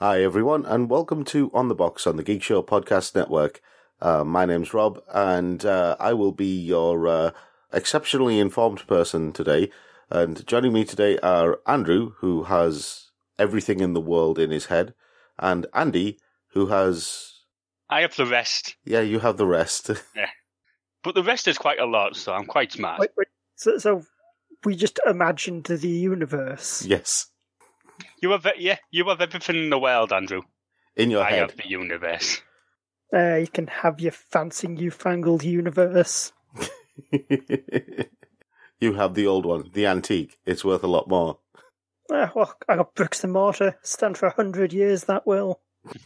Hi everyone, and welcome to On the Box on the Geek Show Podcast Network. My name's Rob, and I will be your exceptionally informed person today. And joining me today are Andrew, who has everything in the world in his head, and Andy, who has... I have the rest. Yeah, you have the rest. Yeah. But the rest is quite a lot, so I'm quite smart. Wait. So we just imagined the universe. Yes. You have everything in the world, Andrew. In your I head. have the universe. You can have your fancy newfangled universe. You have the old one, the antique. It's worth a lot more. Well, I got bricks and mortar. Stand for 100 years, that will.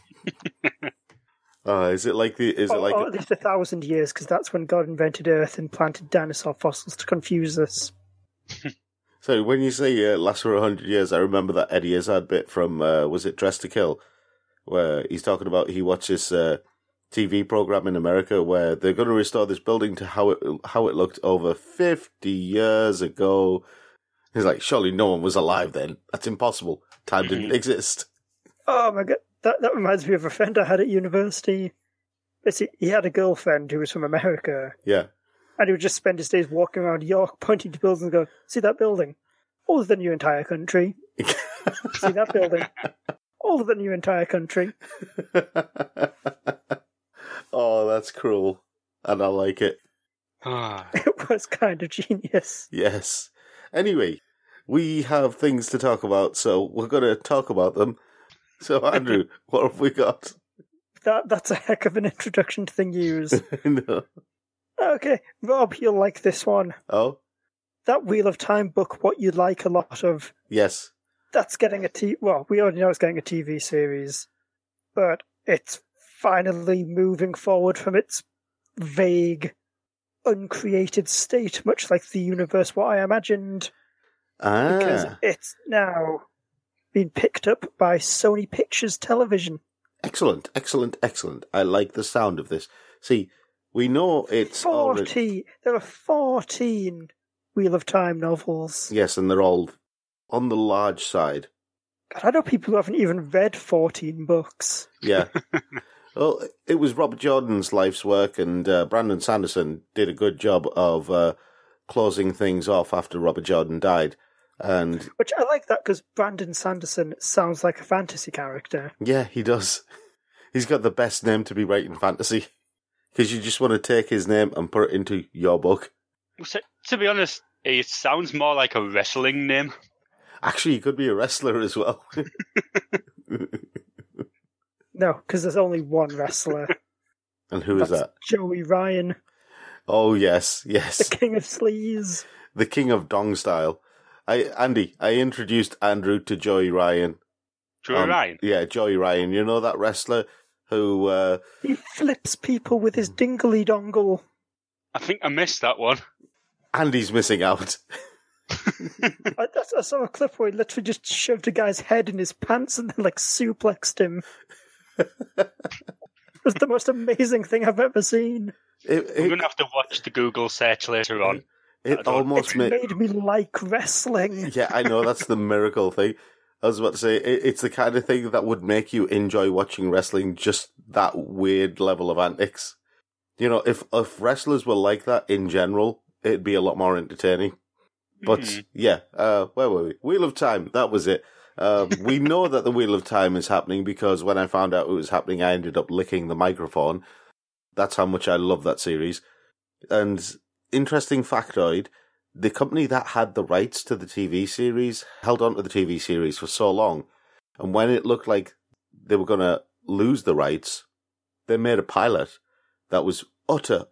Is it like the... Or at least 1,000 years, because that's when God invented Earth and planted dinosaur fossils to confuse us. So when you say lasts for 100 years, I remember that Eddie Izzard bit from, was it Dressed to Kill? Where he's talking about he watches TV program in America where they're going to restore this building to how it looked over 50 years ago. He's like, surely no one was alive then. That's impossible. Time didn't exist. Oh my god, that reminds me of a friend I had at university. He had a girlfriend who was from America. Yeah. And he would just spend his days walking around York, pointing to buildings and go, see that building? Older than your entire country. See that building? Older than your entire country. Oh, that's cruel. And I like it. It was kind of genius. Yes. Anyway, we have things to talk about, so we're going to talk about them. So, Andrew, what have we got? That's a heck of an introduction to the news. No. Okay, Rob, you'll like this one. Oh? That Wheel of Time book, what you'd like a lot of. Yes. That's getting well, we already know it's getting a TV series, but it's finally moving forward from its vague, uncreated state, much like the universe what I imagined. Because it's now been picked up by Sony Pictures Television. Excellent. I like the sound of this. See, we know it's 40. There are 14 Wheel of Time novels. Yes, and they're all on the large side. God, I know people who haven't even read 14 books. Yeah. Well, it was Robert Jordan's life's work, and Brandon Sanderson did a good job of closing things off after Robert Jordan died. Which I like that, because Brandon Sanderson sounds like a fantasy character. Yeah, he does. He's got the best name to be writing fantasy. Because you just want to take his name and put it into your book. So, to be honest, it sounds more like a wrestling name. Actually, he could be a wrestler as well. No, because there's only one wrestler. And who is that? Joey Ryan. Oh, yes. The King of Sleaze. The King of Dong Style. I introduced Andrew to Joey Ryan. Joey Ryan? Yeah, Joey Ryan. You know that wrestler who... He flips people with his dingly dongle. I think I missed that one. Andy's missing out. I saw a clip where he literally just shoved a guy's head in his pants and then, suplexed him. It was the most amazing thing I've ever seen. We're going to have to watch the Google search later on. It almost made me like wrestling. Yeah, I know, that's the miracle thing. I was about to say, it's the kind of thing that would make you enjoy watching wrestling, just that weird level of antics. You know, if wrestlers were like that in general, it'd be a lot more entertaining. But, yeah, where were we? Wheel of Time, that was it. We know that the Wheel of Time is happening because when I found out it was happening, I ended up licking the microphone. That's how much I love that series. And interesting factoid, the company that had the rights to the TV series held on to the TV series for so long. And when it looked like they were going to lose the rights, they made a pilot that was utter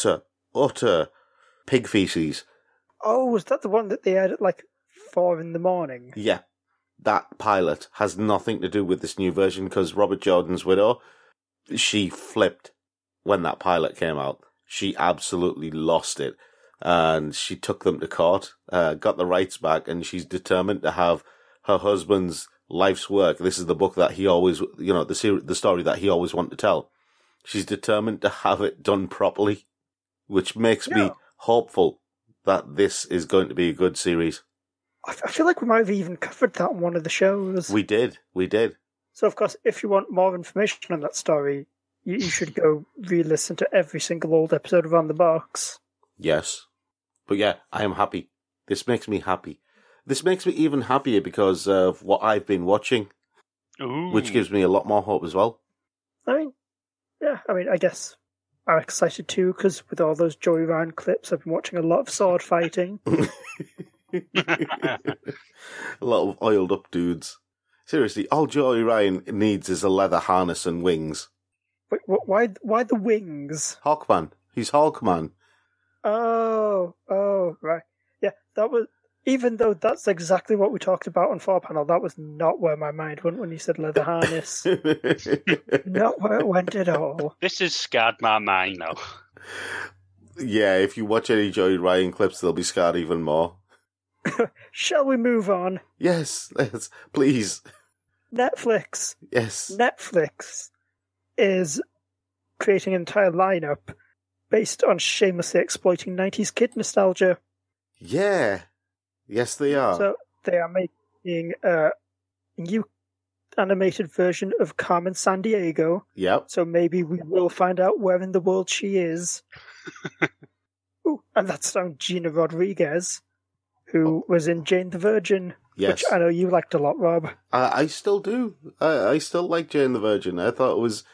pig feces. Oh, was that the one that they had at 4 a.m? Yeah. That pilot has nothing to do with this new version because Robert Jordan's widow, she flipped when that pilot came out. She absolutely lost it. And she took them to court, got the rights back, and she's determined to have her husband's life's work. This is the book that he always, the story that he always wanted to tell. She's determined to have it done properly, which makes me hopeful that this is going to be a good series. I feel like we might have even covered that on one of the shows. We did. So, of course, if you want more information on that story, you should go re-listen to every single old episode of On the Box. Yes. But yeah, I am happy. This makes me happy. This makes me even happier because of what I've been watching, Ooh. which gives me a lot more hope as well. I guess I'm excited too, because with all those Joey Ryan clips, I've been watching a lot of sword fighting. A lot of oiled up dudes. Seriously, all Joey Ryan needs is a leather harness and wings. Wait, why the wings? Hawkman. He's Hawkman. Oh, right. Yeah, that was... Even though that's exactly what we talked about on 4Panel, that was not where my mind went when you said leather harness. Not where it went at all. This has scarred my mind now. Yeah, if you watch any Joey Ryan clips, they'll be scarred even more. Shall we move on? Yes, let's, please. Netflix. Yes. Netflix is creating an entire lineup based on shamelessly exploiting 90s kid nostalgia. Yeah. Yes, they are. So they are making a new animated version of Carmen Sandiego. Yep. So maybe we will find out where in the world she is. Ooh, and that's starring Gina Rodriguez, who was in Jane the Virgin, Yes. which I know you liked a lot, Rob. I still do. I still like Jane the Virgin. I thought it was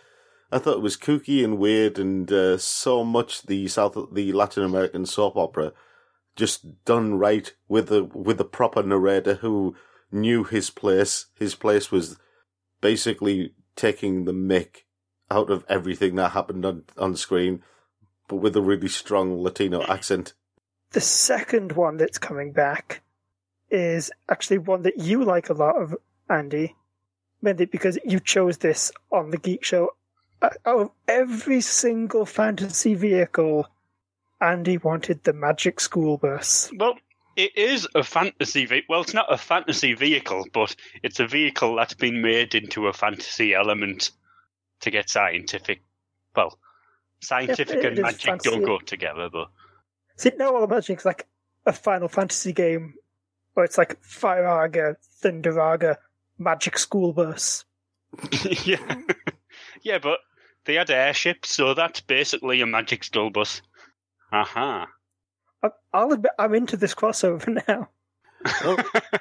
kooky and weird, and so much the Latin American soap opera, just done right with a proper narrator who knew his place. His place was basically taking the mick out of everything that happened on screen, but with a really strong Latino accent. The second one that's coming back is actually one that you like a lot of, Andy, mainly because you chose this on the Geek Show. Out of every single fantasy vehicle, Andy wanted the Magic School Bus. Well, it is a fantasy vehicle. Well, it's not a fantasy vehicle, but it's a vehicle that's been made into a fantasy element to get scientific. Well, scientific and magic don't go together, but... See, now all Magic's like a Final Fantasy game, where it's like Fire Arga, Thunder Arga, Magic School Bus. Yeah. Yeah, but they had airships, so that's basically a Magic School Bus. Aha. I'll admit, I'm into this crossover now. Well,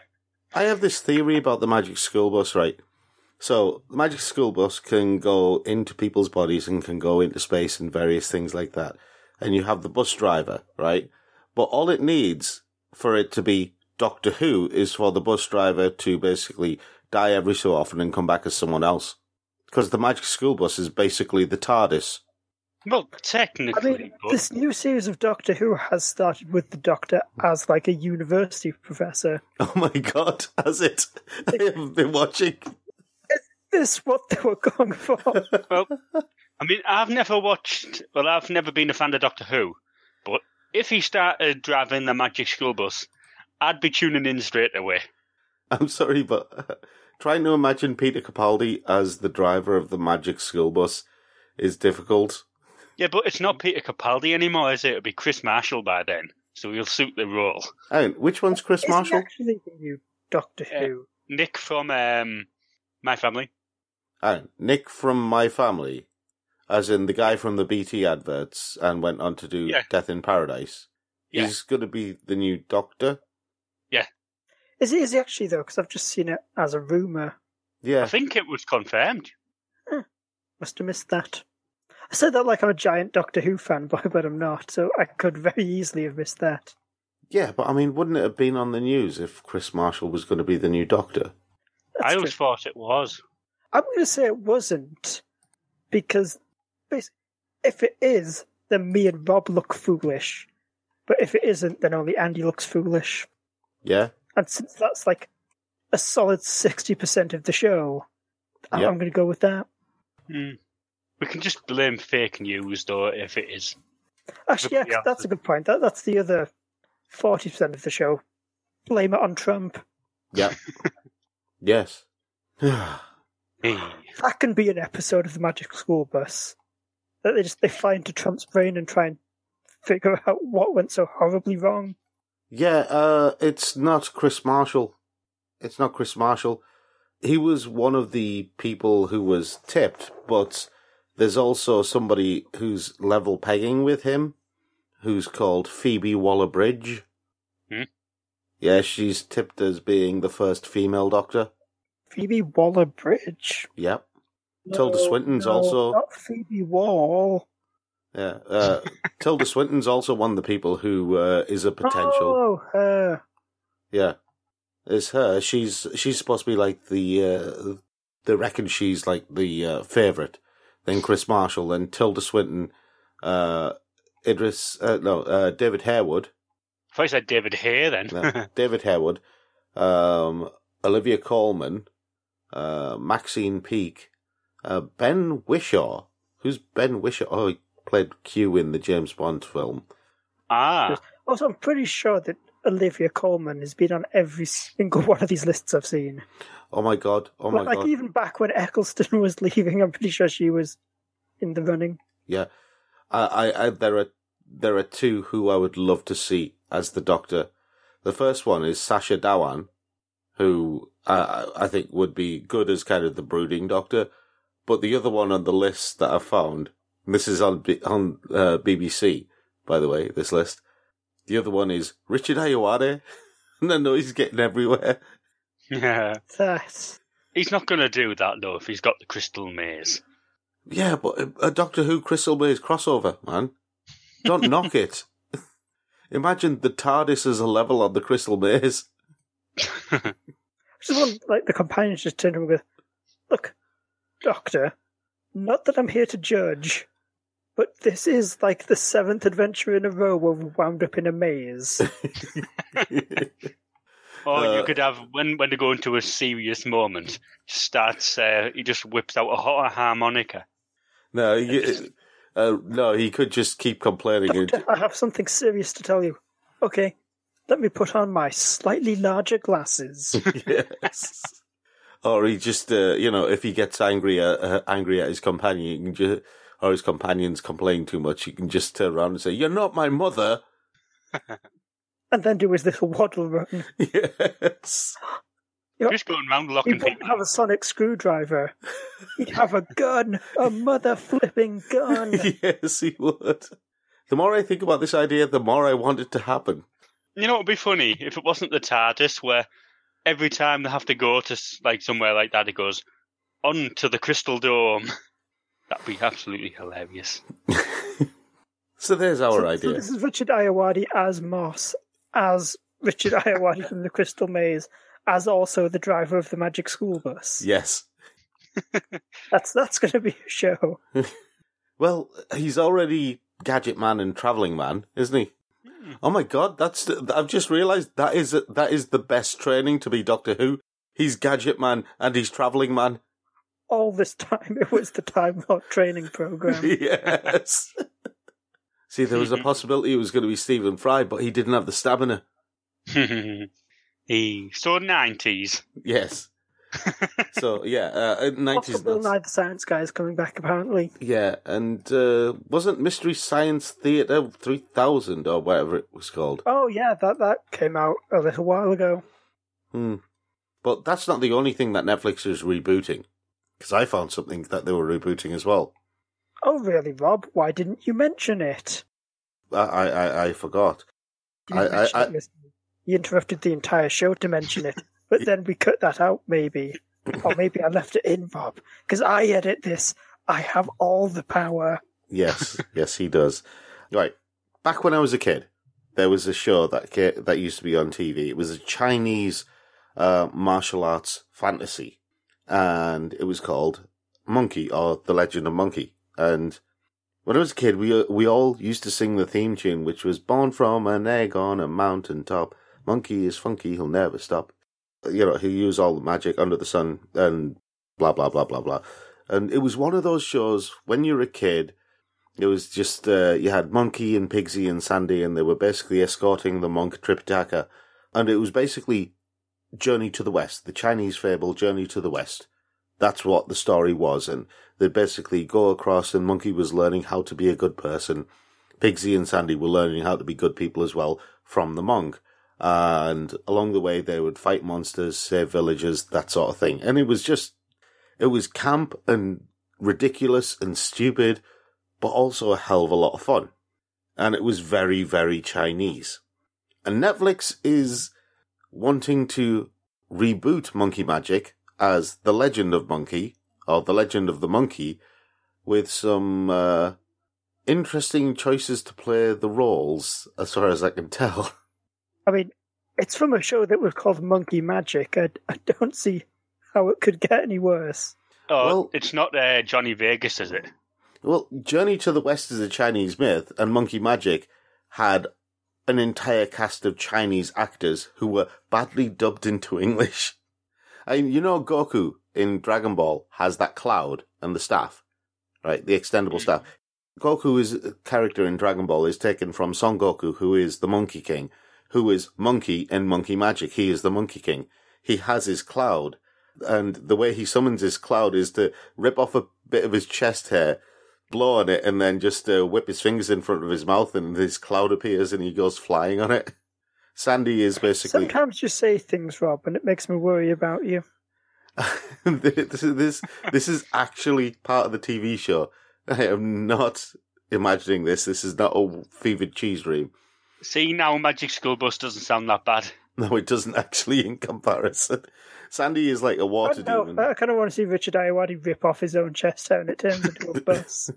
I have this theory about the Magic School Bus, right? So, the Magic School Bus can go into people's bodies and can go into space and various things like that. And you have the bus driver, right? But all it needs for it to be Doctor Who is for the bus driver to basically die every so often and come back as someone else. Because the Magic School Bus is basically the TARDIS. Well, technically, I mean, this new series of Doctor Who has started with the Doctor as like a university professor. Oh my god, has it? I haven't been watching. Is this what they were going for? Well, I mean, I've never been a fan of Doctor Who, but if he started driving the Magic School Bus, I'd be tuning in straight away. I'm sorry, but trying to imagine Peter Capaldi as the driver of the Magic School Bus is difficult. Yeah, but it's not Peter Capaldi anymore, is it? It'll be Chris Marshall by then, so he'll suit the role. Oh, which one's Chris Marshall? Actually, the new Doctor Who. Nick from My Family. Oh, Nick from My Family, as in the guy from the BT adverts and went on to do Death in Paradise. Yeah. He's going to be the new Doctor. Yeah. Is he actually, though? Because I've just seen it as a rumour. Yeah. I think it was confirmed. Must have missed that. I said that like I'm a giant Doctor Who fanboy, but I'm not, so I could very easily have missed that. Yeah, but I mean, wouldn't it have been on the news if Chris Marshall was going to be the new Doctor? I always thought it was. I'm going to say it wasn't, because if it is, then me and Rob look foolish. But if it isn't, then only Andy looks foolish. Yeah. And since that's like a solid 60% of the show, I'm going to go with that. We can just blame fake news, though, if it is. Actually, yeah, that's a good point. That's the other 40% of the show. Blame it on Trump. Yeah. Yes. That can be an episode of the Magic School Bus. That they fly into Trump's brain and try and figure out what went so horribly wrong. Yeah, it's not Chris Marshall. It's not Chris Marshall. he was one of the people who was tipped, but there's also somebody who's level pegging with him, who's called Phoebe Waller-Bridge. Yeah, she's tipped as being the first female Doctor. Phoebe Waller-Bridge? Yep. Tilda Swinton's also... not Phoebe Wall. Yeah, Tilda Swinton's also one of the people who is a potential. Oh, her. Yeah, it's her. She's supposed to be like the... they reckon she's like the favourite. Then Chris Marshall, then Tilda Swinton, David Harewood. If I said David Hare, then. No, David Harewood, Olivia Colman, Maxine Peake, Ben Whishaw. Who's Ben Whishaw? Oh, he played Q in the James Bond film. Ah. Also, I'm pretty sure that Olivia Colman has been on every single one of these lists I've seen. Oh my god! Oh my god! Even back when Eccleston was leaving, I'm pretty sure she was in the running. Yeah, there are two who I would love to see as the Doctor. The first one is Sacha Dhawan, who I think would be good as kind of the brooding Doctor. But the other one on the list that I found, and this is on BBC, by the way, this list. The other one is Richard Ayoade, and I know he's getting everywhere. Yeah. That. He's not going to do that, though, if he's got the Crystal Maze. Yeah, but a Doctor Who Crystal Maze crossover, man. Don't knock it. Imagine the TARDIS as a level on the Crystal Maze. I just want, the companions just turn to him and go, "Look, Doctor, not that I'm here to judge, but this is like the 7th adventure in a row where we wound up in a maze." Or you could have, when they go into a serious moment, he just whips out a harmonica. No, he could just keep complaining. Doctor, I have something serious to tell you. Okay, let me put on my slightly larger glasses. Yes. Or he just, if he gets angry at his companion, or his companion's complaining too much, he can just turn around and say, "You're not my mother." And then do his little waddle run. Yes. Just going around locking people. He wouldn't have a sonic screwdriver. He'd have a gun, a mother-flipping gun. Yes, he would. The more I think about this idea, the more I want it to happen. You know what would be funny? If it wasn't the TARDIS, where every time they have to go to somewhere like that, it goes, "On to the Crystal Dome." That'd be absolutely hilarious. So there's our idea. So this is Richard Ayoade as Moss, as Richard Ayoade from the Crystal Maze, as also the driver of the Magic School Bus. Yes. That's going to be a show. Well, he's already Gadget Man and Travelling Man, isn't he? Oh my god, I've just realised that is the best training to be Doctor Who. He's Gadget Man and he's Travelling Man. All this time it was the Time Lord training program. Yes. See, there was a possibility it was going to be Stephen Fry, but he didn't have the stamina. So 90s. Yes. So, 90s. Bill Nye the Science Guy is coming back, apparently. Yeah, and wasn't Mystery Science Theatre 3000 or whatever it was called? Oh, yeah, that came out a little while ago. But that's not the only thing that Netflix is rebooting. Because I found something that they were rebooting as well. Oh, really, Rob? Why didn't you mention it? I forgot. You interrupted the entire show to mention it, but then we cut that out, maybe. Or maybe I left it in, Rob. Because I edit this. I have all the power. Yes, he does. Right. Back when I was a kid, there was a show that used to be on TV. It was a Chinese martial arts fantasy. And it was called Monkey, or The Legend of Monkey. And when I was a kid, we all used to sing the theme tune, which was "Born from an egg on a mountain top. Monkey is funky, he'll never stop." He'll use all the magic under the sun and blah, blah, blah, blah, blah. And it was one of those shows, when you were a kid, it was just, you had Monkey and Pigsy and Sandy, and they were basically escorting the monk Tripitaka. And it was basically Journey to the West, the Chinese fable Journey to the West. That's what the story was, and they basically go across, and Monkey was learning how to be a good person. Pigsy and Sandy were learning how to be good people as well from the monk. And along the way, they would fight monsters, save villagers, that sort of thing. And it was camp and ridiculous and stupid, but also a hell of a lot of fun. And it was very, very Chinese. And Netflix is wanting to reboot Monkey Magic as The Legend of Monkey, or The Legend of the Monkey, with some interesting choices to play the roles, as far as I can tell. I mean, it's from a show that was called Monkey Magic. I don't see how it could get any worse. Oh, Well- it's not Johnny Vegas, is it? Well, Journey to the West is a Chinese myth, and Monkey Magic had an entire cast of Chinese actors who were badly dubbed into English. And you know Goku in Dragon Ball has that cloud and the staff, right? The extendable staff. Goku's character in Dragon Ball is taken from Son Goku, who is the Monkey King, who is Monkey in Monkey Magic. He is the Monkey King. He has his cloud, and the way he summons his cloud is to rip off a bit of his chest hair, blow on it, and then just whip his fingers in front of his mouth, and his cloud appears, and he goes flying on it. Sandy is basically... Sometimes you say things, Rob, and it makes me worry about you. this is actually part of the TV show. I am not imagining this. This is not a fevered cheese dream. See, now Magic School Bus doesn't sound that bad. No, it doesn't actually in comparison. Sandy is like a water demon. I kind of want to see Richard Ayoade rip off his own chest hair and it turns into a bus.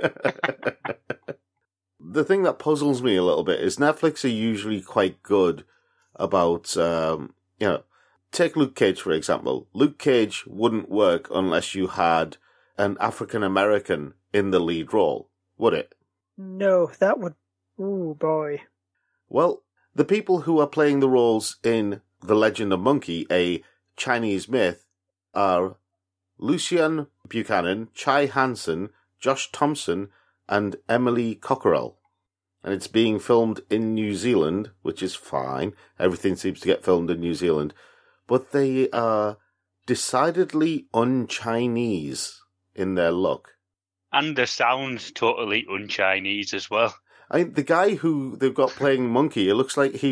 The thing that puzzles me a little bit is Netflix are usually quite good about, take Luke Cage, for example. Luke Cage wouldn't work unless you had an African-American in the lead role, would it? No, that would... Ooh, boy. Well, the people who are playing the roles in The Legend of Monkey, a Chinese myth, are Lucian Buchanan, Chai Hansen, Josh Thompson, and Emily Cockerell. And it's being filmed in New Zealand, which is fine. Everything seems to get filmed in New Zealand. But they are decidedly un-Chinese in their look. And the sound's totally un-Chinese as well. I mean, the guy who they've got playing Monkey, it looks like he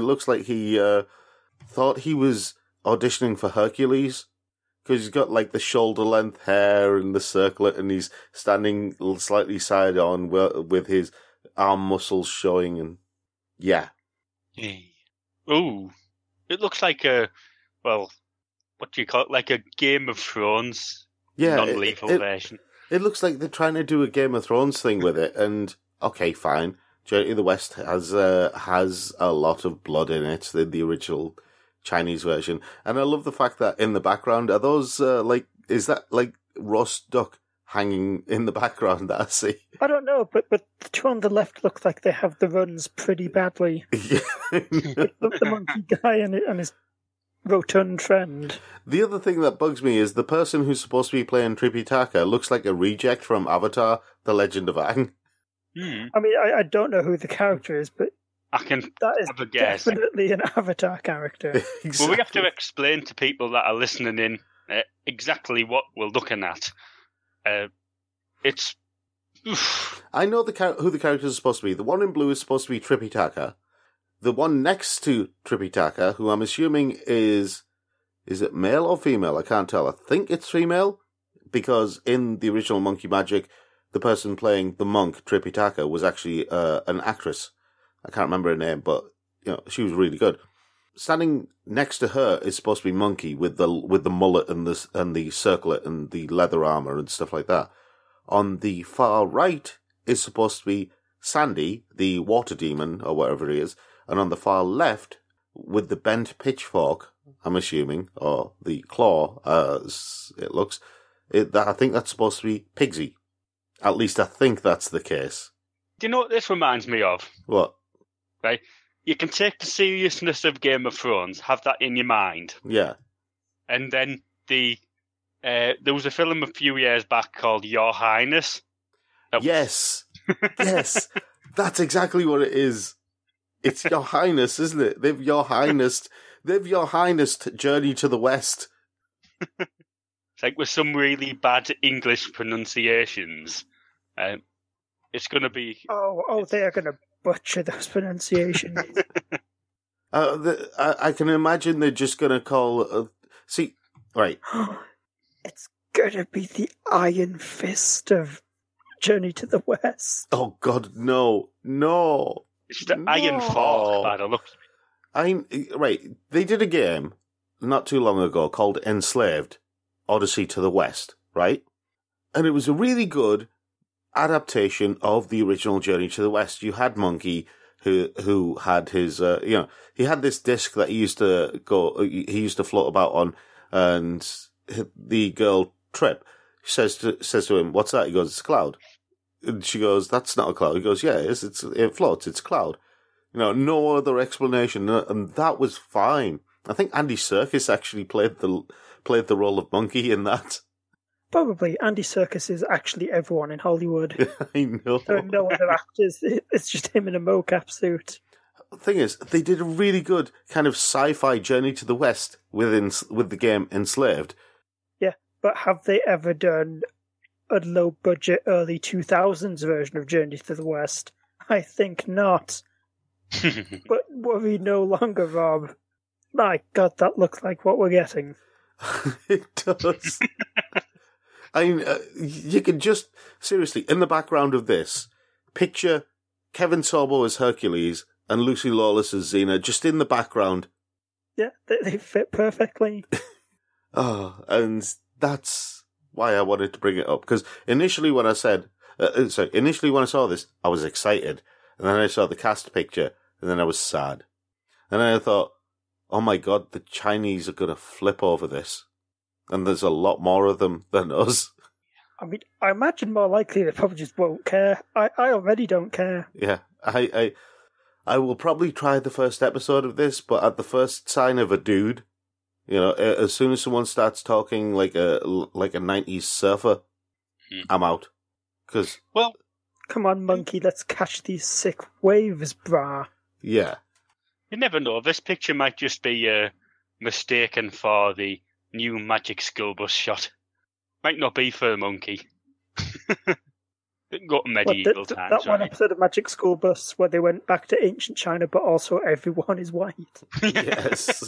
thought he was auditioning for Hercules, because he's got like the shoulder length hair and the circlet, and he's standing slightly side on with his arm muscles showing, and yeah. Ooh, it looks like what do you call it? Like a Game of Thrones non-lethal version. It looks like they're trying to do a Game of Thrones thing with it, and okay, fine. Journey to the West has a lot of blood in it, the original Chinese version, and I love the fact that in the background are those is that like roast duck hanging in the background that I see? I don't know, but the two on the left look like they have the runs pretty badly. the monkey guy and his rotund friend. The other thing that bugs me is the person who's supposed to be playing Tripitaka looks like a reject from Avatar: The Legend of Aang. I mean, I don't know who the character is, but that is have a guess. definitely an Avatar character. Exactly. Well, we have to explain to people that are listening in exactly what we're looking at. It's... Oof. I know who the characters are supposed to be. The one in blue is supposed to be Tripitaka. The one next to Tripitaka, who I'm assuming is it male or female? I can't tell. I think it's female, because in the original Monkey Magic, the person playing the monk, Tripitaka, was actually an actress. I can't remember her name, but she was really good. Standing next to her is supposed to be Monkey with the mullet and the circlet and the leather armor and stuff like that. On the far right is supposed to be Sandy, the water demon or whatever it is, and on the far left with the bent pitchfork, I'm assuming, or the claw, as it looks, I think that's supposed to be Pigsy. At least I think that's the case. Do you know what this reminds me of? What? Right? You can take the seriousness of Game of Thrones, have that in your mind. Yeah. And then there was a film a few years back called Your Highness. Yes. Yes. That's exactly what it is. It's Your Highness, isn't it? They've Your Highness Journey to the West. It's like with some really bad English pronunciations. It's going to be... Oh, they are going to butcher those pronunciations. I can imagine they're just going to call... see, right. It's going to be the Iron Fist of Journey to the West. Oh, God, no. No. It's the Iron Fork by the looks of it. Right, they did a game not too long ago called Enslaved, Odyssey to the West, right? And it was a really good adaptation of the original Journey to the West. You had Monkey, who had his, he had this disc that he used to float about on, and the girl Trip says to him, "What's that?" He goes, "It's a cloud." And she goes, "That's not a cloud." He goes, "Yeah, it floats. It's a cloud." No other explanation, and that was fine. I think Andy Serkis actually played the role of Monkey in that. Probably. Andy Serkis is actually everyone in Hollywood. I know. There are no other actors. It's just him in a mocap suit. The thing is, they did a really good kind of sci-fi Journey to the West with the game Enslaved. Yeah, but have they ever done a low-budget early 2000s version of Journey to the West? I think not. But worry no longer, Rob. My God, that looks like what we're getting. It does. I mean, you can just, seriously, in the background of this, picture Kevin Sorbo as Hercules and Lucy Lawless as Xena, just in the background. Yeah, they fit perfectly. And that's why I wanted to bring it up. Because initially when I saw this, I was excited. And then I saw the cast picture, and then I was sad. And then I thought, oh my God, the Chinese are going to flip over this. And there's a lot more of them than us. I mean, I imagine more likely they probably just won't care. I already don't care. Yeah, I will probably try the first episode of this, but at the first sign of a dude, as soon as someone starts talking like a 90s surfer, I'm out. Well, come on, Monkey, let's catch these sick waves, brah. Yeah. You never know. This picture might just be mistaken for the new Magic School Bus shot. Might not be for a monkey. They can go to medieval times. That one episode of Magic School Bus where they went back to ancient China, but also everyone is white. Yes.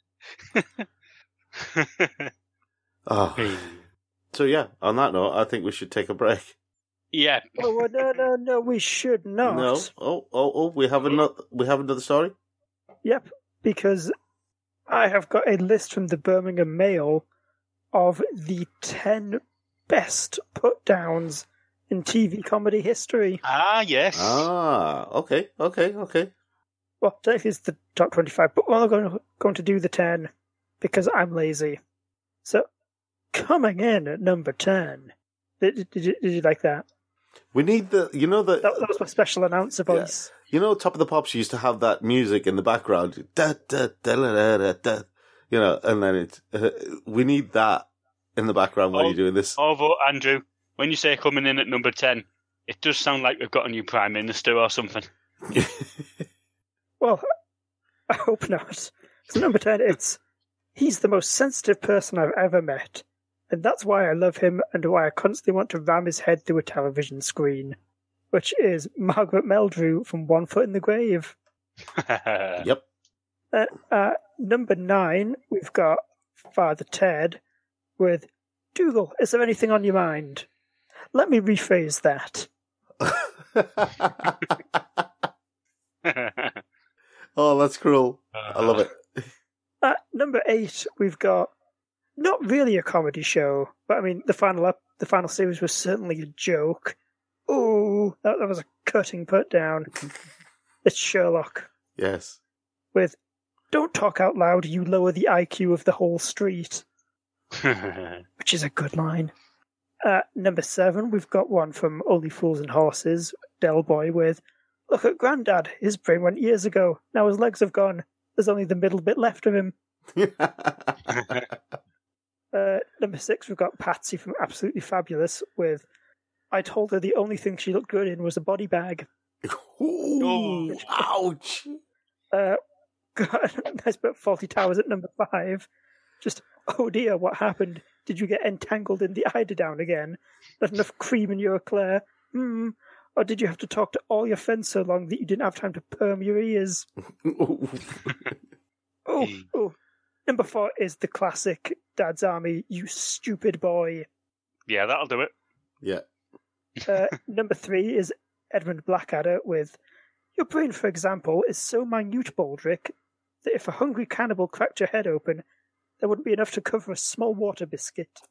So yeah, on that note, I think we should take a break. Yeah. Oh no, we should not. No. Oh, we have another story? Yep, because I have got a list from the Birmingham Mail of the 10 best put-downs in TV comedy history. Ah, yes. Ah, okay. Well, technically it's the top 25, but we're not going to do the 10 because I'm lazy. So, coming in at number 10. Did you like that? We need That was my special announcer voice. Yeah. Top of the Pops used to have that music in the background. Da, da, da, da, da, da, and then we need that in the background while you're doing this. Although, Andrew, when you say coming in at number 10, it does sound like we've got a new Prime Minister or something. Well, I hope not. So number 10, he's the most sensitive person I've ever met. And that's why I love him and why I constantly want to ram his head through a television screen. Which is Margaret Meldrew from One Foot in the Grave. Yep. Number 9, we've got Father Ted with, Dougal, is there anything on your mind? Let me rephrase that. Oh, that's cruel. I love it. Number 8, we've got not really a comedy show, but I mean, the final series was certainly a joke. Ooh, that was a cutting put down. It's Sherlock. Yes. With, don't talk out loud, you lower the IQ of the whole street. Which is a good line. Number 7, we've got one from Only Fools and Horses, Del Boy with, look at Grandad, his brain went years ago, now his legs have gone, there's only the middle bit left of him. Number 6, we've got Patsy from Absolutely Fabulous with, I told her the only thing she looked good in was a body bag. Ooh, ouch. Nice bit of Fawlty Towers at number 5. Just, oh dear, what happened? Did you get entangled in the eiderdown again? Not enough cream in your eclair? Or did you have to talk to all your friends so long that you didn't have time to perm your ears? Oh. Number 4 is the classic Dad's Army, you stupid boy. Yeah, that'll do it. Yeah. Number 3 is Edmund Blackadder with, your brain, for example, is so minute, Baldric, that if a hungry cannibal cracked your head open, there wouldn't be enough to cover a small water biscuit.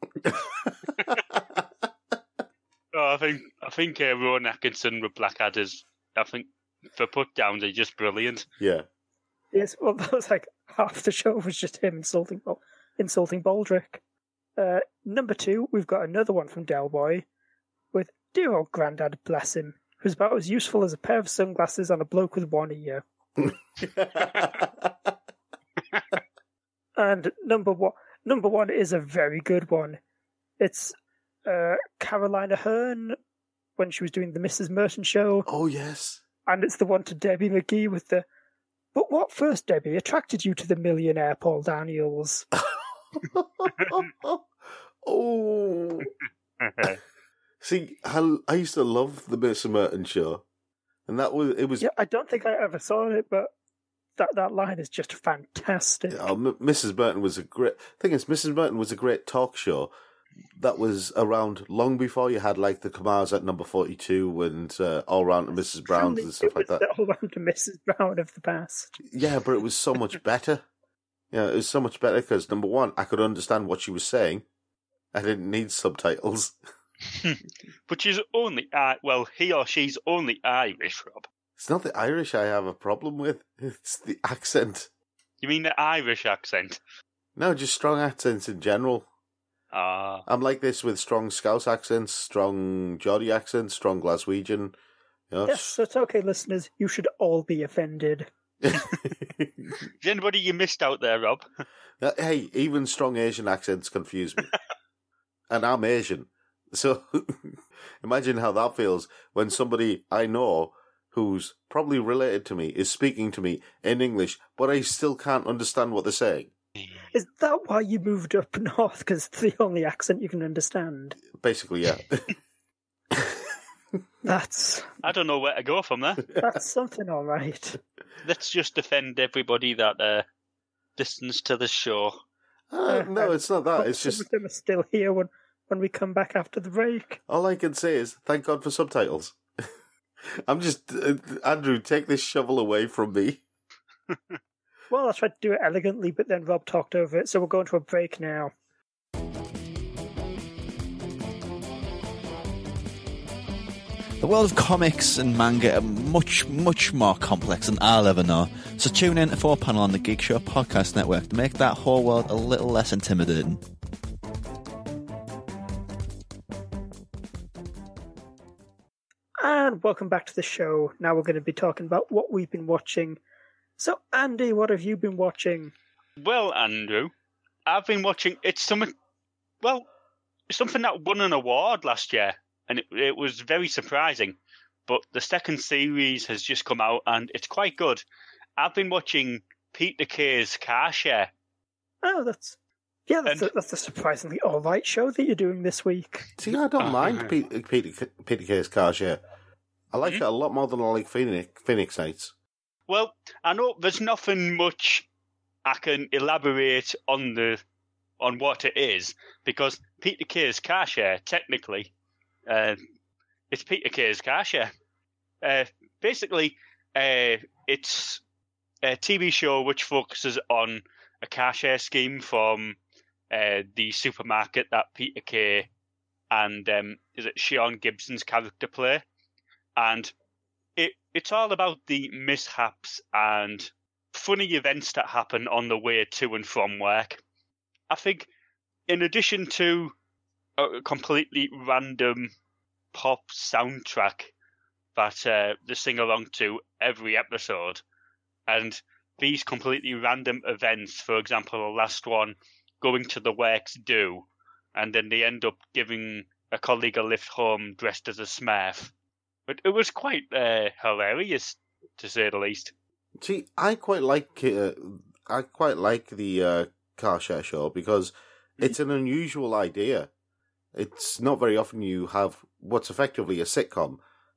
I think Rowan Atkinson with Blackadder's, I think, for put downs are just brilliant. Yeah. Yes, well, that was like half the show was just him insulting Baldric. Number 2, we've got another one from Del Boy with dear old Grandad, bless him, who's about as useful as a pair of sunglasses on a bloke with one ear. And number 1 is a very good one. It's Carolina Hearn when she was doing the Mrs. Merton show. Oh, yes. And it's the one to Debbie McGee with the, but what first, Debbie, attracted you to the millionaire Paul Daniels? Oh. See, I used to love the Mrs. Merton show. And it was... Yeah, I don't think I ever saw it, but that line is just fantastic. Mrs. Merton was a great... thing is, Mrs. Merton was a great talk show that was around long before you had, like, the Kamars at number 42 and All Round to Mrs. Brown's and stuff like that. All Round to Mrs. Brown of the past. Yeah, but it was so much better. Yeah, it was so much better because, number 1, I could understand what she was saying. I didn't need subtitles. But she's only, he or she's only Irish, Rob. It's not the Irish I have a problem with. It's the accent. You mean the Irish accent? No, just strong accents in general. I'm like this with strong Scouse accents, strong Geordie accents, strong Glaswegian. You know, yes, so it's okay, listeners. You should all be offended. Is anybody you missed out there, Rob? Hey, even strong Asian accents confuse me. And I'm Asian. So imagine how that feels when somebody I know who's probably related to me is speaking to me in English, but I still can't understand what they're saying. Is that why you moved up north? Because it's the only accent you can understand? Basically, yeah. I don't know where to go from there. That's something, all right. Let's just defend everybody that listens to the show. No, it's not that. It's just... Some of them are still here when we come back after the break. All I can say is, thank God for subtitles. I'm just... Andrew, take this shovel away from me. Well, I tried to do it elegantly, but then Rob talked over it, so we're going to a break now. The world of comics and manga are much, much more complex than I'll ever know. So tune in to 4Panel on the Geek Show Podcast Network to make that whole world a little less intimidating. And welcome back to the show. Now we're going to be talking about what we've been watching. So, Andy, what have you been watching? Well, Andrew, I've been watching... It's something that won an award last year, and it was very surprising. But the second series has just come out, and it's quite good. I've been watching Peter Kay's Car Share. Oh, that's a surprisingly all right show that you're doing this week. See, I don't mind Peter Kay's Car Share. I like it a lot more than I like Phoenix Nights. Well, I know there's nothing much I can elaborate on what it is, because Peter Kay's Car Share, technically, it's Peter Kay's Car Share. Basically, it's a TV show which focuses on a car share scheme from the supermarket that Peter Kay and Sean Gibson's character play, and it's all about the mishaps and funny events that happen on the way to and from work. I think, in addition to a completely random pop soundtrack that they sing along to every episode, and these completely random events, for example, the last one, going to the works do, and then they end up giving a colleague a lift home dressed as a Smurf. But it was quite hilarious, to say the least. See, I quite like the Car Share show because it's an unusual idea. It's not very often you have what's effectively a sitcom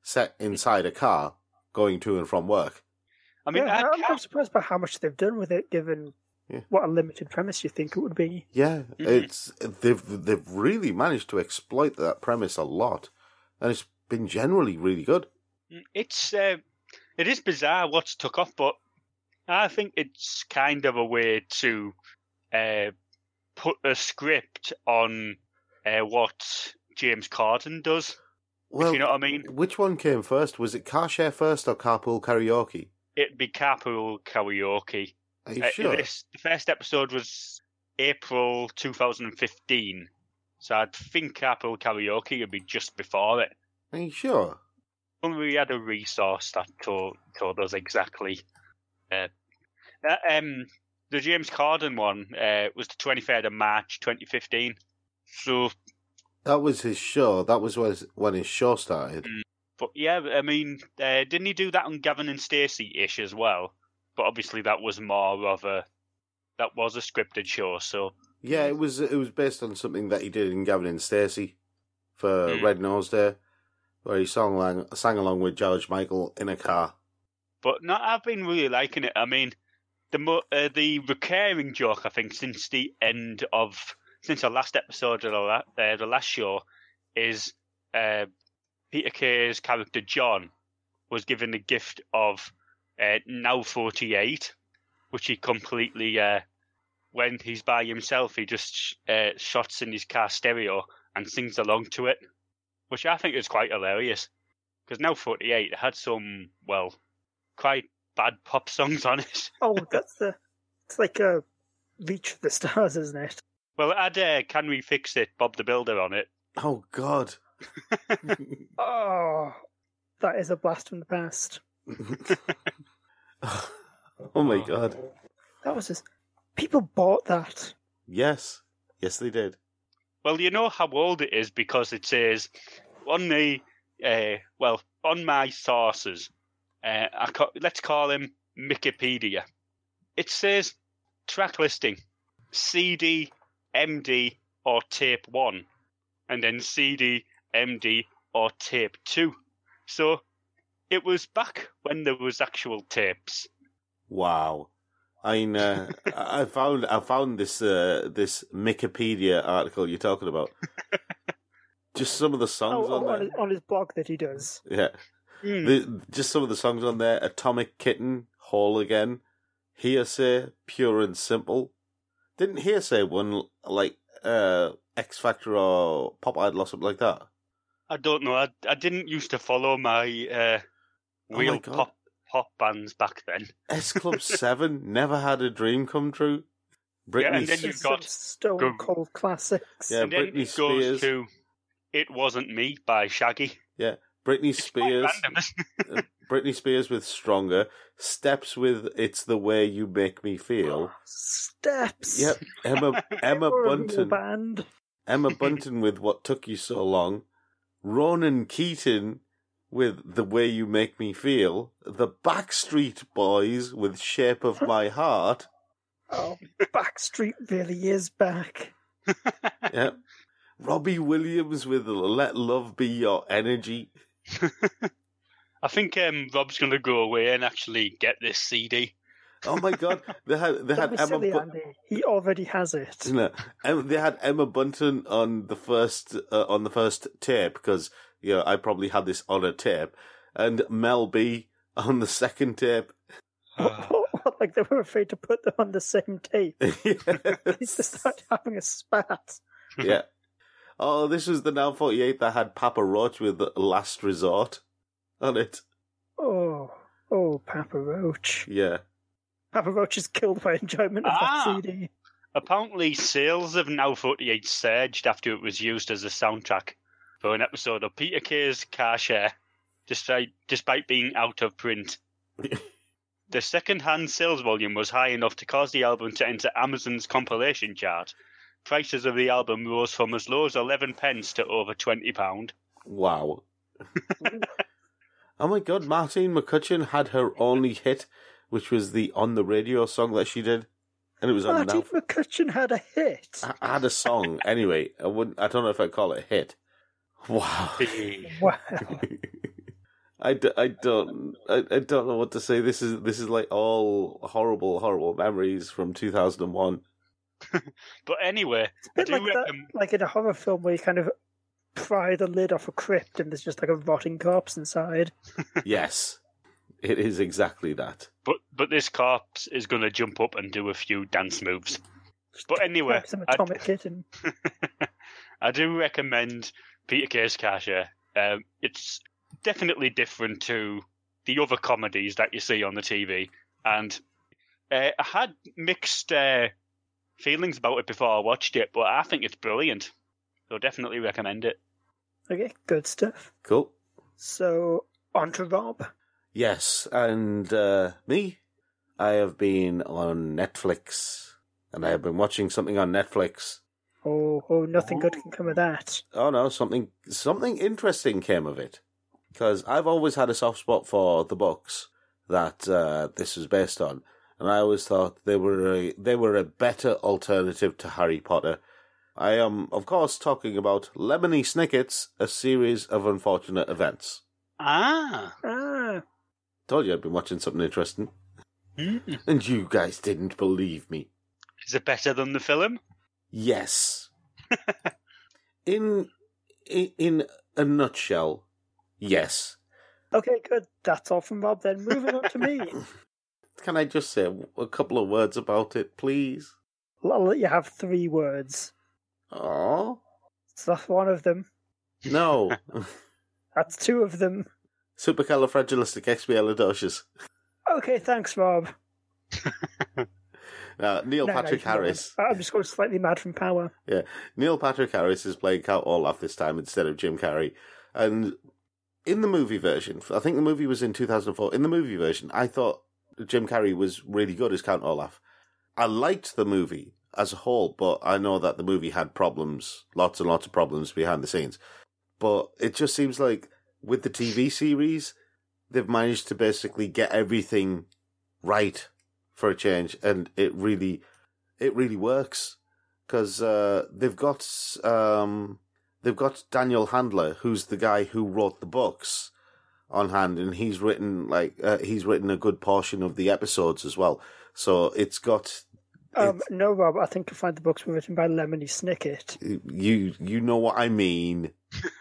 set inside a car going to and from work. I mean, yeah, I'm surprised by how much they've done with it, given what a limited premise you think it would be. Yeah, it's they've really managed to exploit that premise a lot, and it's been generally really good. it is bizarre what's took off, but I think it's kind of a way to put a script on what James Corden does. Well, if you know what I mean. Which one came first? Was it Car Share first or Carpool Karaoke? It'd be Carpool Karaoke. Are you sure? The first episode was April 2015, so I think Carpool Karaoke would be just before it. Are you sure? We had a resource that told us exactly. The James Corden one was the 23rd of March 2015. So that was his show. That was when his show started. But yeah, I mean, didn't he do that on Gavin and Stacey-ish as well? But obviously that was more of a scripted show. So yeah, it was based on something that he did in Gavin and Stacey for Red Nose Day, where he sang along with George Michael in a car. But no, I've been really liking it. I mean, the recurring joke, I think, since the last episode of the last show is Peter Kay's character John was given the gift of Now 48, which he completely, when he's by himself, he just shots in his car stereo and sings along to it, which I think is quite hilarious. Because Now 48 had some, well, quite bad pop songs on it. Oh, it's like a Reach for the Stars, isn't it? Well, it had Can We Fix It, Bob the Builder on it. Oh, God. Oh, that is a blast from the past. Oh, my God. That was just... People bought that. Yes, they did. Well, you know how old it is because it says on my sources, let's call him Wikipedia. It says track listing, CD, MD, or tape 1, and then CD, MD, or tape 2. So it was back when there was actual tapes. Wow. I found this Wikipedia article you're talking about. Just some of the songs on there. On his blog that he does. Yeah. Just some of the songs on there. Atomic Kitten, Whole Again, Hearsay, Pure and Simple. Didn't Hearsay win like X Factor or Pop Idol or something like that? I don't know. I didn't used to follow my real pop bands back then. S Club 7, Never Had a Dream Come True. And then you've got Stone Cold classics. Yeah, and then Britney it goes Spears. to It Wasn't Me by Shaggy. Yeah, Britney Spears. Britney Spears with Stronger. Steps with It's the Way You Make Me Feel. Steps. Yep, Emma Bunton. Band. Emma Bunton with What Took You So Long. Ronan Keaton with The Way You Make Me Feel. The Backstreet Boys with Shape of My Heart. Oh, Backstreet really is back. Yep. Robbie Williams with Let Love Be Your Energy. I think Rob's going to go away and actually get this CD. Oh my God! They had Emma. Andy. He already has it. No, they had Emma Bunton on the first tape because I probably had this on a tape, and Mel B on the second tape. What, like they were afraid to put them on the same tape. They just started having a spat. Yeah. Oh, this was the Now 48 that had Papa Roach with Last Resort on it. Oh, Papa Roach. Yeah. Papa Roach is killed by enjoyment of that CD. Apparently, sales of Now 48 surged after it was used as a soundtrack for an episode of Peter Kay's Car Share, despite being out of print. The second-hand sales volume was high enough to cause the album to enter Amazon's compilation chart. Prices of the album rose from as low as 11 pence to over £20. Wow. Oh my God, Martine McCutcheon had her only hit, which was the On the Radio song that she did. And it was on Martine McCutcheon had a hit. I had a song. Anyway, I don't know if I'd call it a hit. Wow. Wow. I don't know what to say. This is like all horrible memories from 2001. But anyway, It's a bit like that, like in a horror film where you kind of pry the lid off a crypt and there's just like a rotting corpse inside. Yes, it is exactly that. But this corpse is going to jump up and do a few dance moves. But anyway, Some atomic kitten. I do recommend Peter Kay's Kasha. It's definitely different to the other comedies that you see on the TV, and I had mixed feelings about it before I watched it, but I think it's brilliant. So definitely recommend it. Okay, good stuff. Cool. So, on to Rob. Yes, and me, I have been on Netflix, and I have been watching something on Netflix. Oh, nothing good can come of that. Oh no, something interesting came of it. Because I've always had a soft spot for the books that this was based on, and I always thought they were a better alternative to Harry Potter. I am, of course, talking about Lemony Snicket's A Series of Unfortunate Events. Ah. Told you I'd been watching something interesting. And you guys didn't believe me. Is it better than the film? Yes. In a nutshell, yes. Okay, good. That's all from Rob then. Moving on to me. Can I just say a couple of words about it, please? I'll let you have 3 words. Oh. So that's one of them. No. That's 2 of them. Supercalifragilisticexpialidocious. Okay, thanks, Rob. Neil Patrick Harris. I'm just going slightly mad from power. Yeah, Neil Patrick Harris is playing Count Olaf this time instead of Jim Carrey. And in the movie version, I think the movie was in 2004, in the movie version, I thought Jim Carrey was really good as Count Olaf. I liked the movie as a whole, but I know that the movie had problems, lots and lots of problems behind the scenes. But it just seems like with the TV series, they've managed to basically get everything right for a change, and it really works because they've got Daniel Handler, who's the guy who wrote the books, on hand, and he's written a good portion of the episodes as well. So it's got. No, Rob. I think you'll find the books were written by Lemony Snicket. You know what I mean.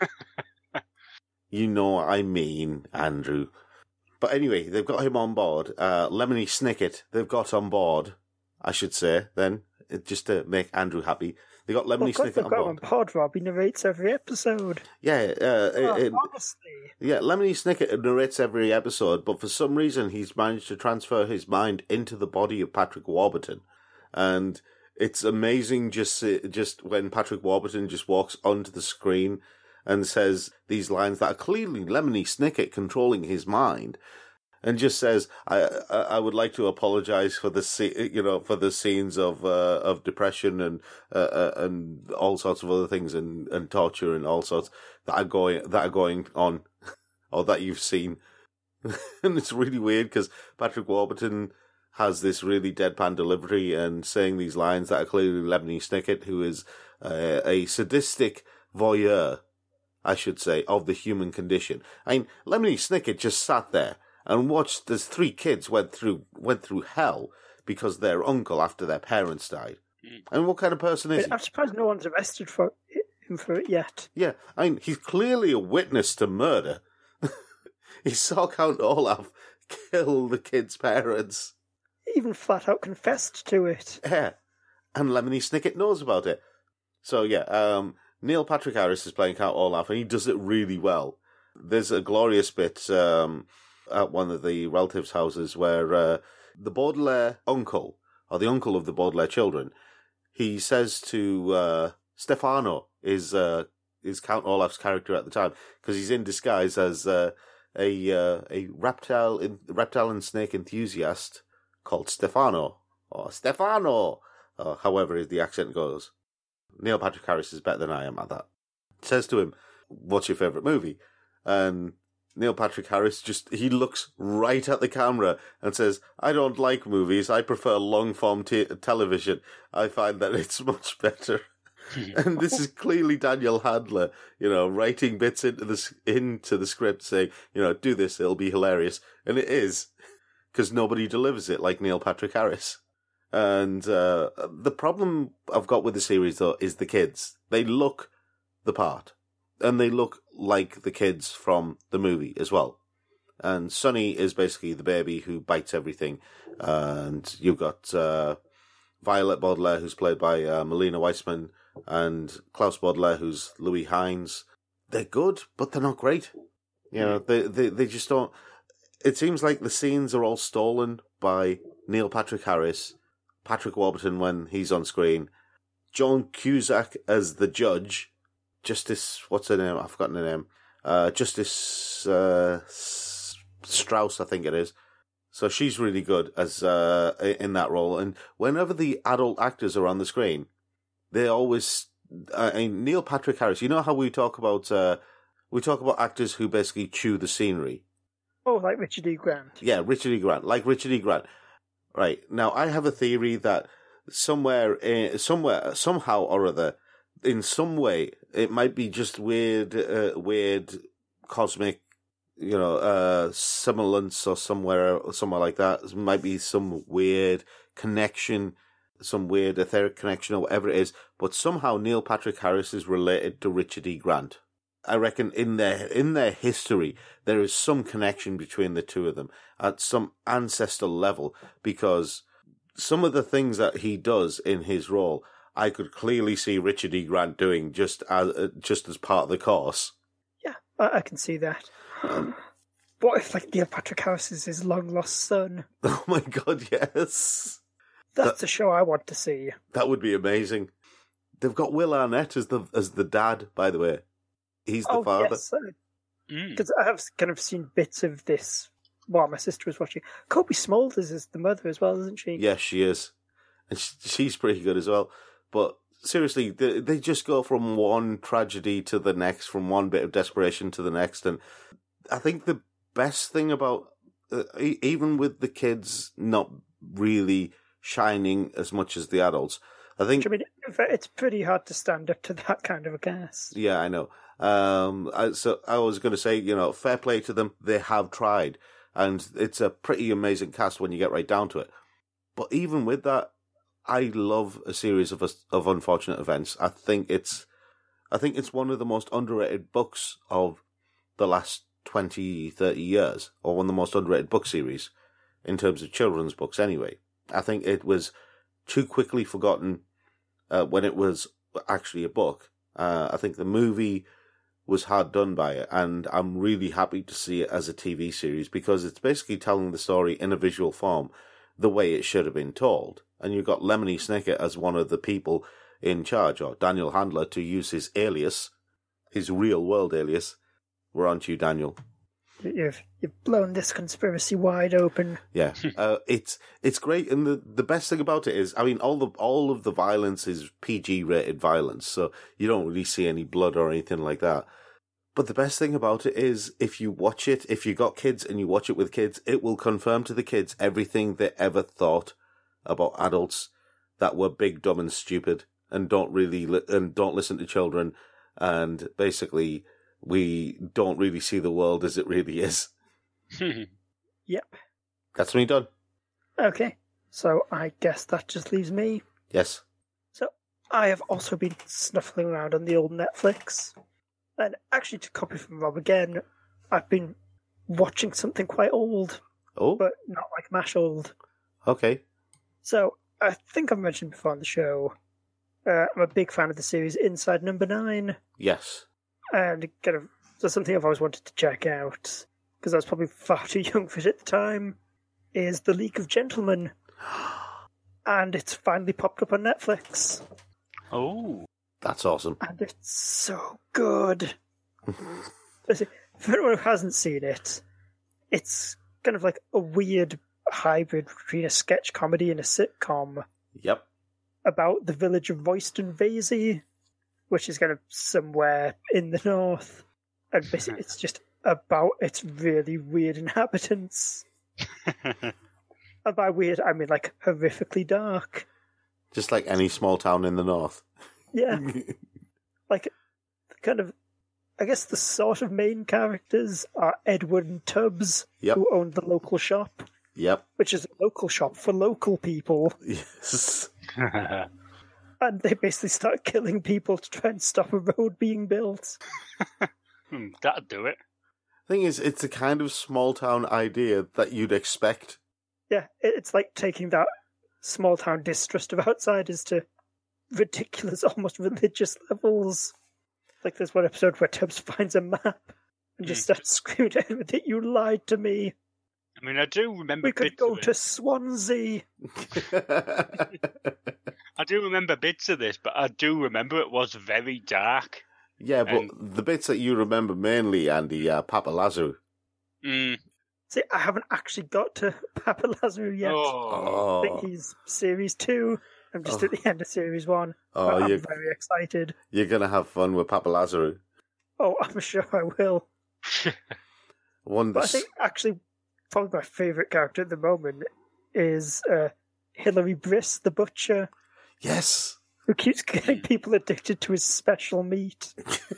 You know what I mean, Andrew. But anyway, they've got him on board. Lemony Snicket, they've got on board, I should say, then, just to make Andrew happy. They got Lemony Snicket on board. On board, Rob. He narrates every episode. Yeah. Honestly. Yeah, Lemony Snicket narrates every episode, but for some reason he's managed to transfer his mind into the body of Patrick Warburton. And it's amazing just when Patrick Warburton just walks onto the screen and says these lines that are clearly Lemony Snicket controlling his mind, and just says, "I would like to apologize for the scenes of depression and all sorts of other things and torture and all sorts that are going on, or that you've seen." And it's really weird because Patrick Warburton has this really deadpan delivery and saying these lines that are clearly Lemony Snicket, who is a sadistic voyeur, I should say, of the human condition. I mean, Lemony Snicket just sat there and watched as 3 kids went through hell because their uncle after their parents died. I mean, what kind of person is he? I'm surprised no one's arrested him for it yet. Yeah, I mean, he's clearly a witness to murder. He saw Count Olaf kill the kids' parents. He even flat out confessed to it. Yeah, and Lemony Snicket knows about it. So yeah, Neil Patrick Harris is playing Count Olaf, and he does it really well. There's a glorious bit at one of the relatives' houses where the Baudelaire uncle, or the uncle of the Baudelaire children, he says to Stefano, is Count Olaf's character at the time, because he's in disguise as a reptile and snake enthusiast called Stefano, or however the accent goes. Neil Patrick Harris is better than I am at that. Says to him, "What's your favourite movie?" And Neil Patrick Harris he looks right at the camera and says, "I don't like movies. I prefer long-form television. I find that it's much better." And this is clearly Daniel Handler, writing bits into the script saying, do this, it'll be hilarious. And it is, because nobody delivers it like Neil Patrick Harris. And the problem I've got with the series, though, is the kids. They look the part. And they look like the kids from the movie as well. And Sonny is basically the baby who bites everything. And you've got Violet Baudelaire, who's played by Melina Weissman, and Klaus Baudelaire, who's Louis Hines. They're good, but they're not great. They just don't... It seems like the scenes are all stolen by Neil Patrick Harris, Patrick Warburton when he's on screen, Joan Cusack as the judge, Justice... What's her name? I've forgotten her name. Justice Strauss, I think it is. So she's really good as in that role. And whenever the adult actors are on the screen, they always... Neil Patrick Harris, you know how we talk about actors who basically chew the scenery? Oh, like Richard E. Grant. Yeah, Richard E. Grant. Like Richard E. Grant. Right. Now, I have a theory that somehow or other, in some way, it might be just weird cosmic, semblance or somewhere like that. It might be some weird connection, some weird etheric connection or whatever it is. But somehow Neil Patrick Harris is related to Richard E. Grant. I reckon in their history, there is some connection between the two of them at some ancestral level, because some of the things that he does in his role, I could clearly see Richard E. Grant doing just as part of the course. Yeah, I can see that. What if, Neil Patrick Harris is his long-lost son? Oh my God, yes. That's a show I want to see. That would be amazing. They've got Will Arnett as the dad, by the way. He's the father. Yes, because I have kind of seen bits of this while my sister was watching. Kobe Smulders is the mother as well, isn't she? Yes, she is. And she's pretty good as well. But seriously, they just go from one tragedy to the next, from one bit of desperation to the next. And I think the best thing about, even with the kids not really shining as much as the adults, I think... it's pretty hard to stand up to that kind of a cast. Yeah, I know. So I was going to say, fair play to them. They have tried. And it's a pretty amazing cast when you get right down to it. But even with that, I love a series of unfortunate events. I think it's one of the most underrated books of the last 20, 30 years, or one of the most underrated book series in terms of children's books anyway. I think it was too quickly forgotten when it was actually a book. I think the movie was hard done by it, and I'm really happy to see it as a TV series, because it's basically telling the story in a visual form the way it should have been told. And you've got Lemony Snicket as one of the people in charge, or Daniel Handler, to use his alias, his real world alias. We're on to you, Daniel. You've blown this conspiracy wide open. Yeah, it's great, and the best thing about it is, all of the violence is PG rated violence, so you don't really see any blood or anything like that. But the best thing about it is, if you watch it, if you got kids and you watch it with kids, it will confirm to the kids everything they ever thought about adults that were big, dumb, and stupid, and don't listen to children, and basically, we don't really see the world as it really is. Yep. That's me done. Okay, so I guess that just leaves me. Yes. So I have also been snuffling around on the old Netflix, and actually, to copy from Rob again, I've been watching something quite old. Oh? But not like MASH old. Okay. So, I think I've mentioned before on the show, I'm a big fan of the series Inside Number 9. Yes. And kind of, that's something I've always wanted to check out, because I was probably far too young for it at the time, is The League of Gentlemen. And it's finally popped up on Netflix. Oh. That's awesome. And it's so good. For anyone who hasn't seen it, it's kind of like a weird hybrid between a sketch comedy and a sitcom. Yep. About the village of Royston Vasey, which is kind of somewhere in the north. And basically it's just about its really weird inhabitants. And by weird, I mean like horrifically dark. Just like any small town in the north. Yeah. Like, kind of, I guess the sort of main characters are Edward and Tubbs, Yep. who own the local shop, Yep. which is a local shop for local people. Yes. And they basically start killing people to try and stop a road being built. That'd do it. Thing is, it's a kind of small town idea that you'd expect. Yeah, it's like taking that small town distrust of outsiders to ridiculous, almost religious levels. Like there's one episode where Tubbs finds a map and just starts screaming at him that you lied to me. I mean, I do remember We could bits go of to it. Swansea. I do remember bits of this, but I do remember it was very dark. Yeah, but And- the bits that you remember mainly, Andy, Papa Lazarus. Mm. See, I haven't actually got to Papa Lazarus yet. Oh. I think he's series 2. I'm just at the end of series 1. Oh, but I'm you- very excited. You're going to have fun with Papa Lazarus. Oh, I'm sure I will. One But I think actually probably my favourite character at the moment is Hilary Briss, the butcher, Yes. who keeps getting people addicted to his special meat.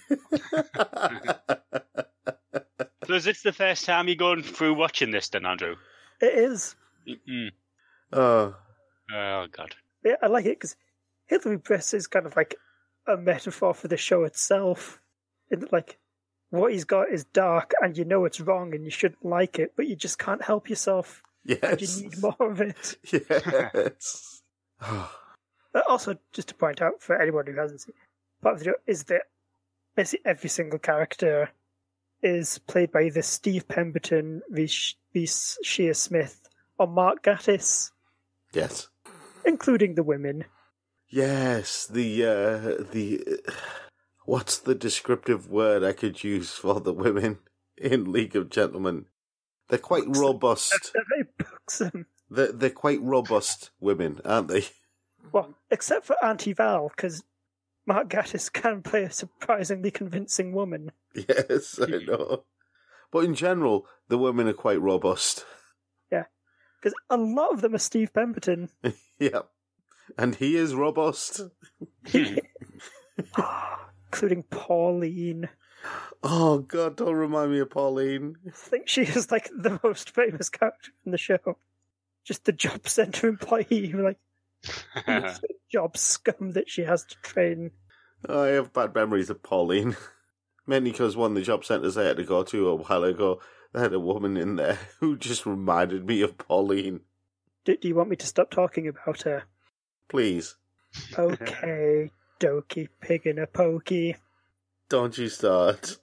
So is this the first time you're going through watching this then, Andrew? It is. Mm-mm. Oh, Oh, God. Yeah, I like it because Hilary Briss is kind of like a metaphor for the show itself. In that, like, what he's got is dark and you know it's wrong and you shouldn't like it, but you just can't help yourself and you yes. need more of it. Yes. Also, just to point out for anyone who hasn't seen, part of the joke is that basically every single character is played by either Steve Pemberton, Reese Shear Smith, or Mark Gatiss, Yes. including the women. Yes. The what's the descriptive word I could use for the women in League of Gentlemen? They're quite robust. They're very buxom. They're quite robust women, aren't they? Well, except for Auntie Val, because Mark Gatiss can play a surprisingly convincing woman. Yes, I know. But in general, the women are quite robust. Yeah, because a lot of them are Steve Pemberton. Yep. And he is robust. Including Pauline. Oh, God, don't remind me of Pauline. I think she is like the most famous character in the show. Just the job centre employee, like the job scum that she has to train. I have bad memories of Pauline. Mainly because one of the job centres I had to go to a while ago, they had a woman in there who just reminded me of Pauline. Do you want me to stop talking about her? Please, Okay, dokey pig in a pokey. don't you start.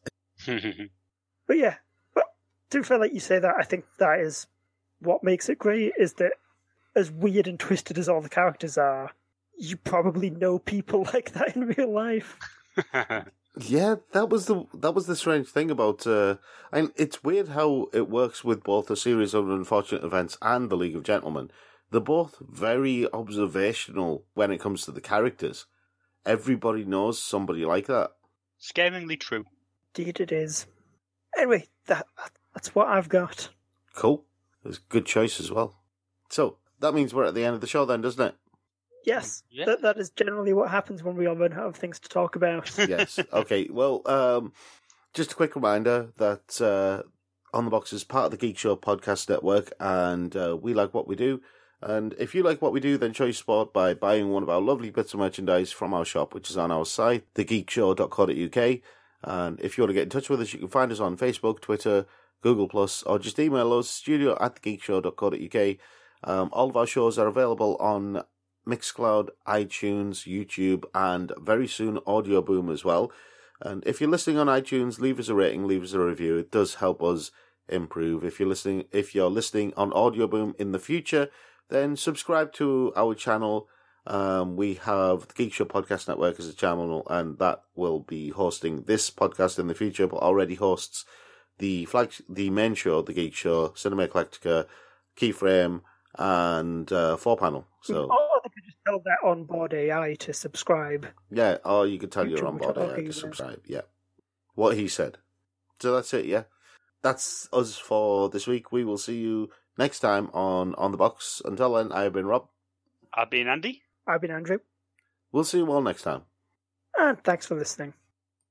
But yeah, but to be fair, like you say that, I think that is what makes it great, is that as weird and twisted as all the characters are, you probably know people like that in real life. Yeah, that was the strange thing about. And it's weird how it works with both a series of unfortunate events and the League of Gentlemen. They're both very observational when it comes to the characters. Everybody knows somebody like that. Scaringly true. Indeed it is. Anyway, that's what I've got. Cool. It was a good choice as well. So that means we're at the end of the show then, doesn't it? Yes, Yeah. that is generally what happens when we all run out of things to talk about. Yes. Okay. Well, just a quick reminder that On the Box is part of the Geek Show podcast network, and we like what we do. And if you like what we do, then show your support by buying one of our lovely bits of merchandise from our shop, which is on our site, thegeekshow.co.uk. And if you want to get in touch with us, you can find us on Facebook, Twitter, Google+, or just email us, studio@thegeekshow.co.uk. All of our shows are available on Mixcloud, iTunes, YouTube, and very soon Audio Boom as well. And if you're listening on iTunes, leave us a rating, leave us a review. It does help us improve. If you're listening on Audio Boom in the future, then subscribe to our channel. We have the Geek Show Podcast Network as a channel, and that will be hosting this podcast in the future, but already hosts the main show, the Geek Show, Cinema Eclectica, Keyframe, and 4Panel. So Or they could just tell that onboard AI to subscribe. yeah, or you could tell YouTube you're on board talking, to yeah. subscribe. Yeah, what he said. So that's it. Yeah, that's us for this week. We will see you next time on the Box. Until then, I've been Rob. I've been Andy. I've been Andrew. We'll see you all next time. And thanks for listening.